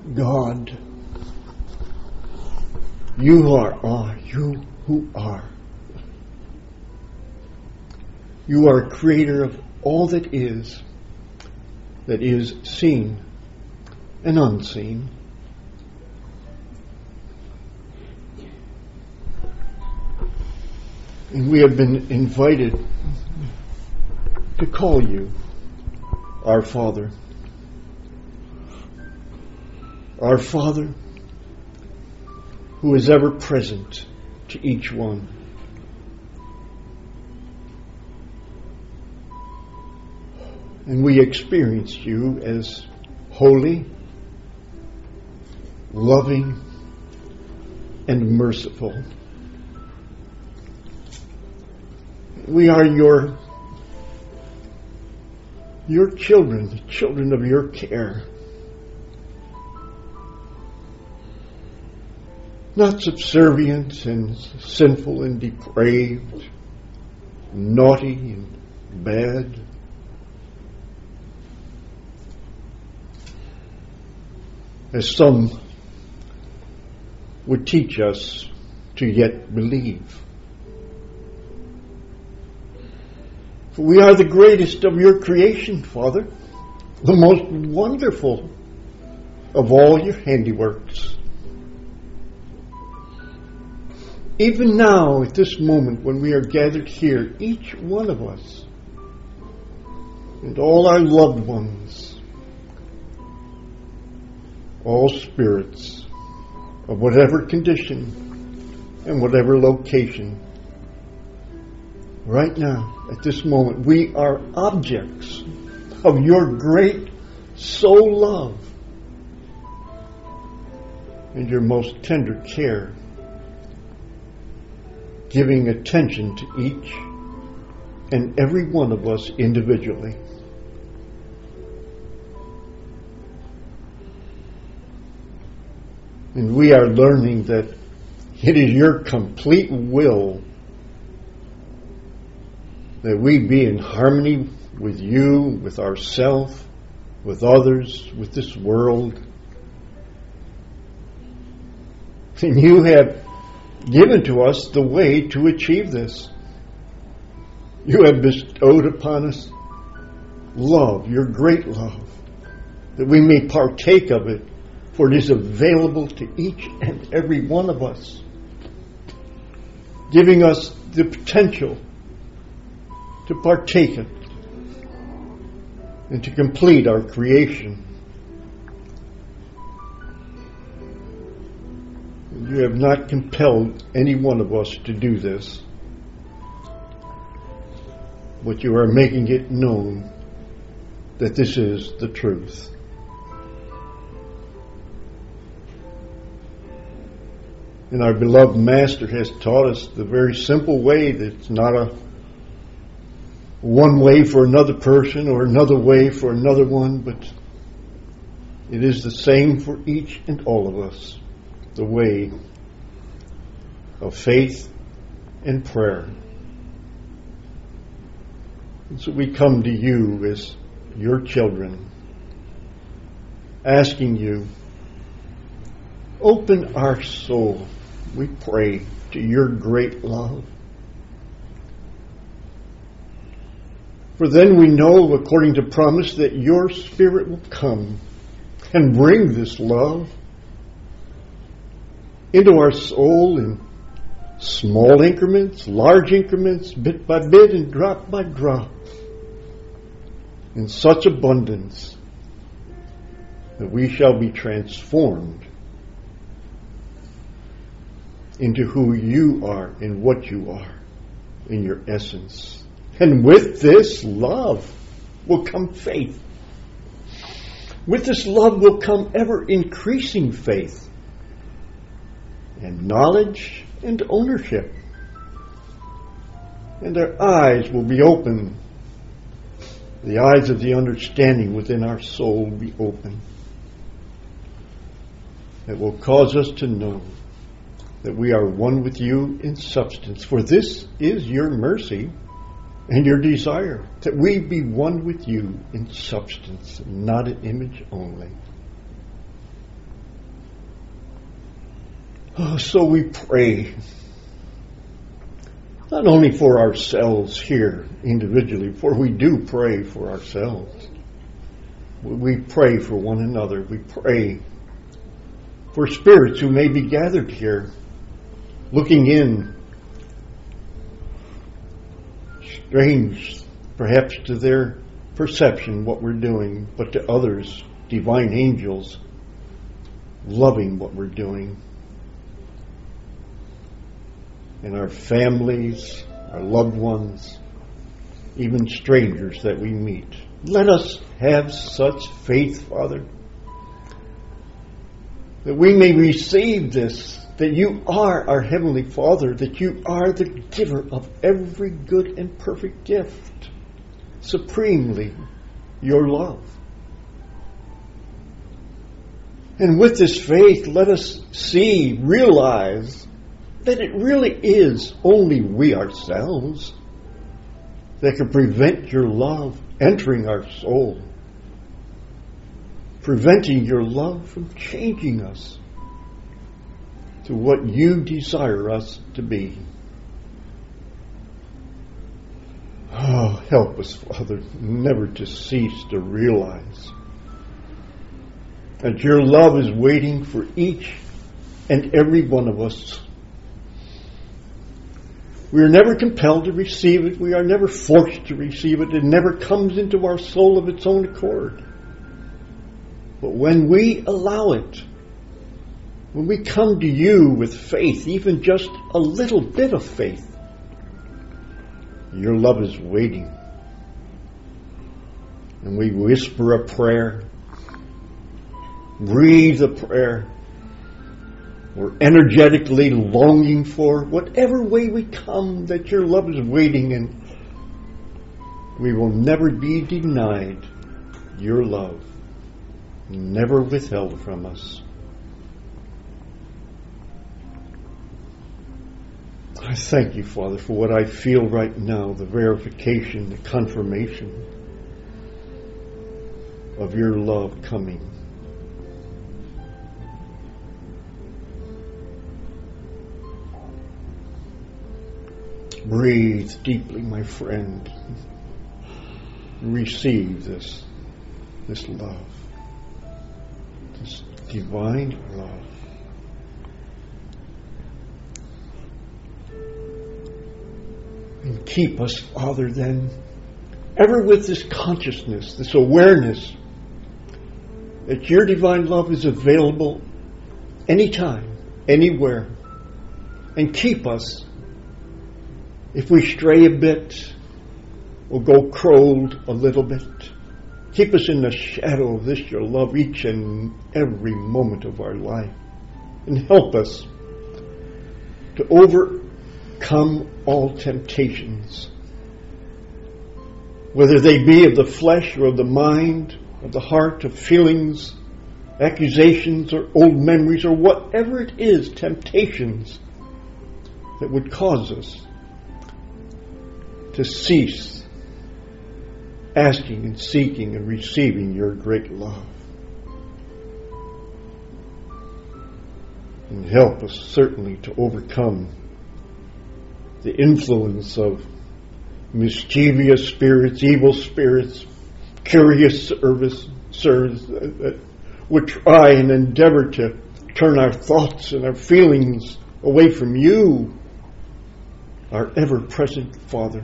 God, you are you who are. You are creator of all that is seen and unseen. And we have been invited to call you our Father. Our Father who is ever present to each one. And we experience you as holy, loving, and merciful. We are your children, the children of your care. Not subservient and sinful and depraved, naughty and bad. As some would teach us to yet believe. For we are the greatest of your creation, Father, the most wonderful of all your handiworks. Even now, at this moment when we are gathered here, each one of us and all our loved ones, all spirits of whatever condition and whatever location, right now, at this moment, we are objects of your great soul love and your most tender care, giving attention to each and every one of us individually. And we are learning that it is your complete will that we be in harmony with you, with ourselves, with others, with this world. And you have given to us the way to achieve this. You have bestowed upon us love, your great love, that we may partake of it, for it is available to each and every one of us, giving us the potential to partake it and to complete our creation. You have not compelled any one of us to do this, but you are making it known that this is the truth. And our beloved Master has taught us the very simple way that it's not a one way for another person or another way for another one, but it is the same for each and all of us. The way of faith and prayer. And so we come to you as your children, asking you, open our soul, we pray, to your great love. For then we know, according to promise, that your Spirit will come and bring this love into our soul in small increments, large increments, bit by bit and drop by drop, in such abundance that we shall be transformed into who you are and what you are in your essence. And with this love will come faith. With this love will come ever increasing faith and knowledge and ownership. And our eyes will be open. The eyes of the understanding within our soul will be open. That will cause us to know that we are one with you in substance. For this is your mercy and your desire, that we be one with you in substance, not in image only. So we pray, not only for ourselves here individually, for we do pray for ourselves. We pray for one another. We pray for spirits who may be gathered here, looking in, strange perhaps to their perception what we're doing, but to others, divine angels, loving what we're doing. And our families, our loved ones, even strangers that we meet. Let us have such faith, Father, that we may receive this, that you are our Heavenly Father, that you are the giver of every good and perfect gift, supremely your love. And with this faith, let us realize that it really is only we ourselves that can prevent your love entering our soul, preventing your love from changing us to what you desire us to be. Oh, help us, Father, never to cease to realize that your love is waiting for each and every one of us. We are never compelled to receive it. We are never forced to receive it. It never comes into our soul of its own accord. But when we allow it, when we come to you with faith, even just a little bit of faith, your love is waiting. And we whisper a prayer, breathe a prayer, we're energetically longing for, whatever way we come, that your love is waiting, and we will never be denied your love, never withheld from us. I thank you, Father, for what I feel right now, the verification, the confirmation of your love coming. Breathe deeply, my friend. Receive this love, this divine love. And keep us, Father, then, ever with this consciousness, this awareness that your divine love is available anytime, anywhere. And keep us, if we stray a bit or go cold a little bit, keep us in the shadow of this, your love, each and every moment of our life. And help us to overcome all temptations, whether they be of the flesh or of the mind, of the heart, of feelings, accusations, or old memories, or whatever it is, temptations that would cause us to cease asking and seeking and receiving your great love. And help us certainly to overcome the influence of mischievous spirits, evil spirits, curious servants that would try and endeavor to turn our thoughts and our feelings away from you, our ever-present Father.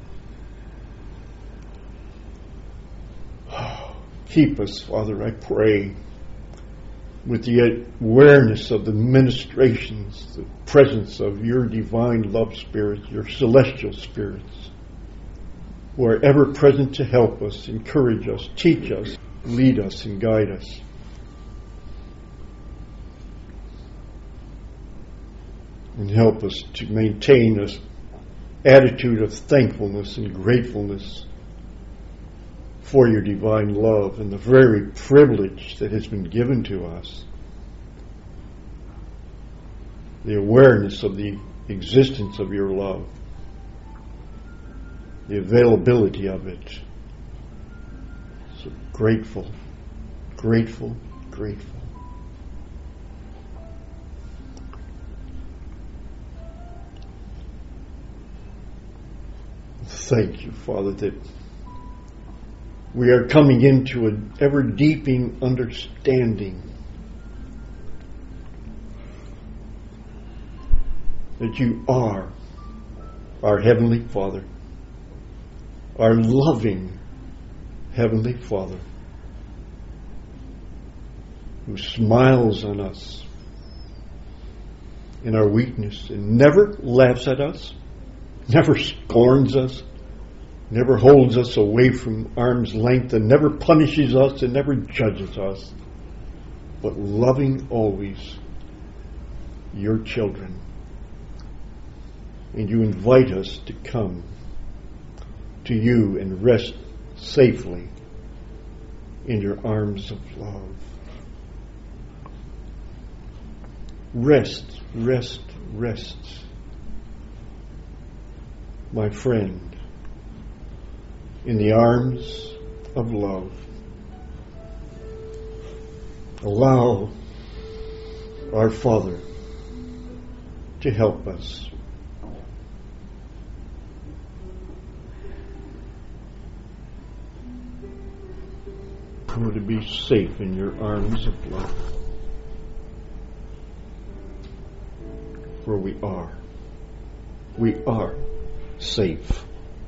Keep us, Father, I pray, with the awareness of the ministrations, the presence of your divine love spirits, your celestial spirits, who are ever present to help us, encourage us, teach us, lead us, and guide us. And help us to maintain an attitude of thankfulness and gratefulness for your divine love and the very privilege that has been given to us. The awareness of the existence of your love, the availability of it. So grateful, grateful, grateful. thank you, Father, that we are coming into an ever-deepening understanding that you are our Heavenly Father, our loving Heavenly Father, who smiles on us in our weakness and never laughs at us, never scorns us, never holds us away from arm's length, and never punishes us and never judges us, but loving always your children. And you invite us to come to you and rest safely in your arms of love. Rest, rest, rest, my friend, in the arms of love. Allow our Father to help us. To be safe in your arms of love. For we are safe.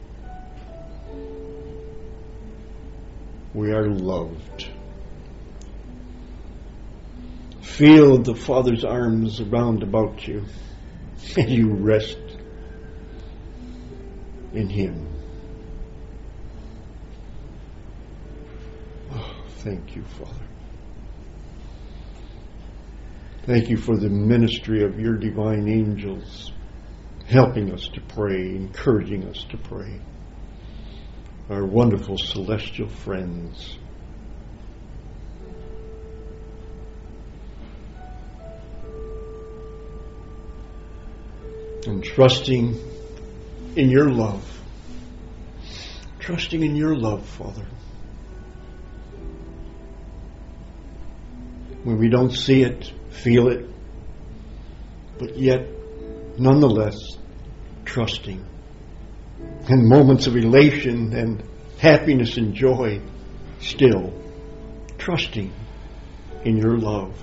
We are loved. Feel the Father's arms around about you, and you rest in Him. Thank you, Father. Thank you for the ministry of your divine angels, helping us to pray, encouraging us to pray. Our wonderful celestial friends. And trusting in your love. Trusting in your love, Father. When we don't see it, feel it, but yet, nonetheless, trusting. In moments of elation and happiness and joy, still trusting in your love.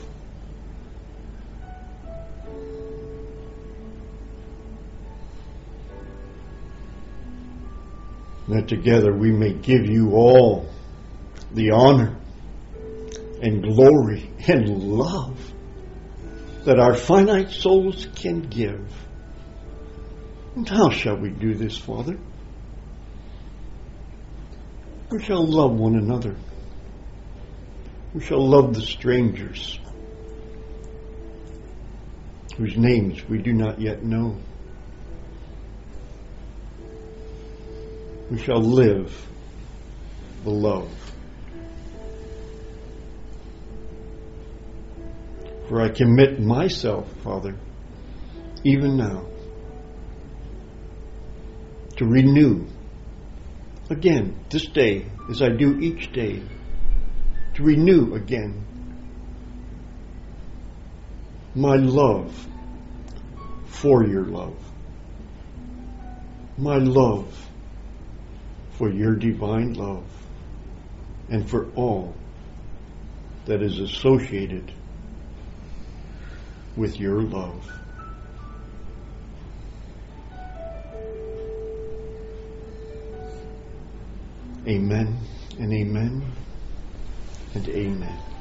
That together we may give you all the honor and glory and love that our finite souls can give. And how shall we do this, Father? We shall love one another. We shall love the strangers whose names we do not yet know. We shall live the love. For I commit myself, Father, even now, to renew again this day, as I do each day, to renew again my love for your love, my love for your divine love, and for all that is associated with your love. Amen and amen and amen.